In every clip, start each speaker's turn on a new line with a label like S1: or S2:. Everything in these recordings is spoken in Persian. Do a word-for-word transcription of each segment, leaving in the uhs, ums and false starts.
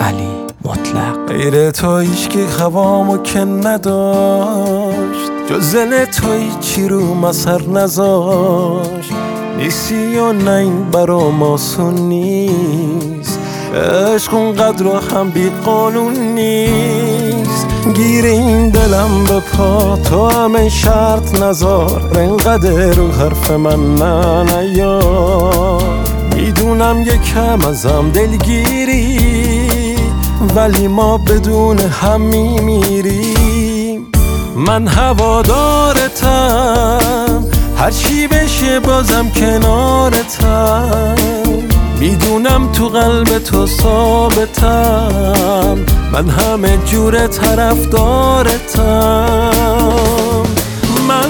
S1: ولی مطلق.
S2: غیر تو هیچکی هوامو که نداشت، جز دل تو هیچی رو مسر نذاشت. نیستی و نه این برام آسون نیست، عشق اونقدر هم بی قانون نیست. گیر این دلم به پا تو همه شرط نذار، انقدر رو حرف من نه نیار. میدونم یکم ازم دلگیری، ولی ما بدون هم میمیریم. من هوادارتم، هر چی بشه بازم کنارتم. میدونم تو قلب تو ثابتم، من همه جور طرفدارتم. من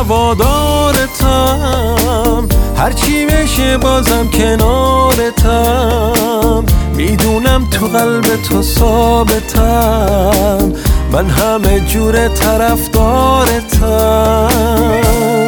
S2: هوادارتم، هر چی بشه بازم کنارتم. میدونم تو قلب تو ثابتم، من همه جور طرفدارتم.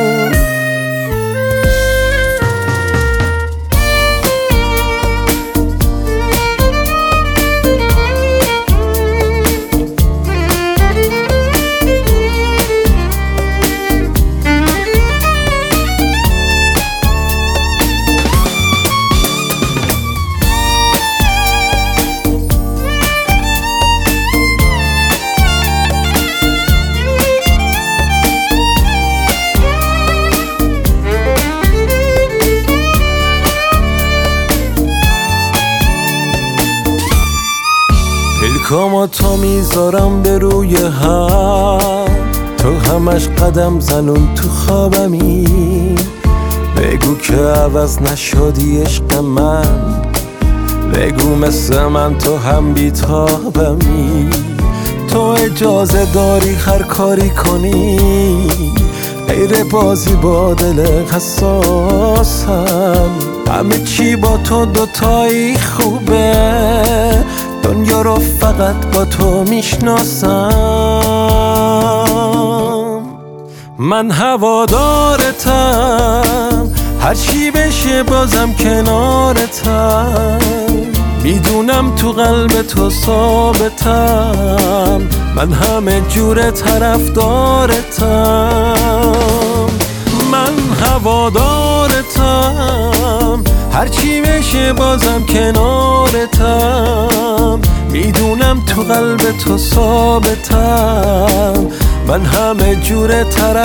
S2: پلکامو تو میذارم به روی هم، تو همش قدم زنون تو خوابمی. بگو که عوض نشدی عشق من، بگو مثل من تو هم بیتابمی. تو اجازه داری هر کاری کنی، غیر بازی با دل حساسم. همه چی با تو دوتایی خوبه، دنیا رو فقط با تو میشناسم. من هوادارتم، هر چی بشه بازم کنارتم. میدونم تو قلب تو ثابتم، من همه جور طرفدارتم. من هوادارتم، هر چی بشه بازم کنارتم. میدونم تو قلب تو ثابتم، من همه جور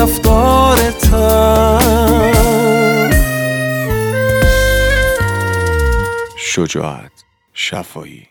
S2: طرفدارتم.
S1: شجاعت شفایی.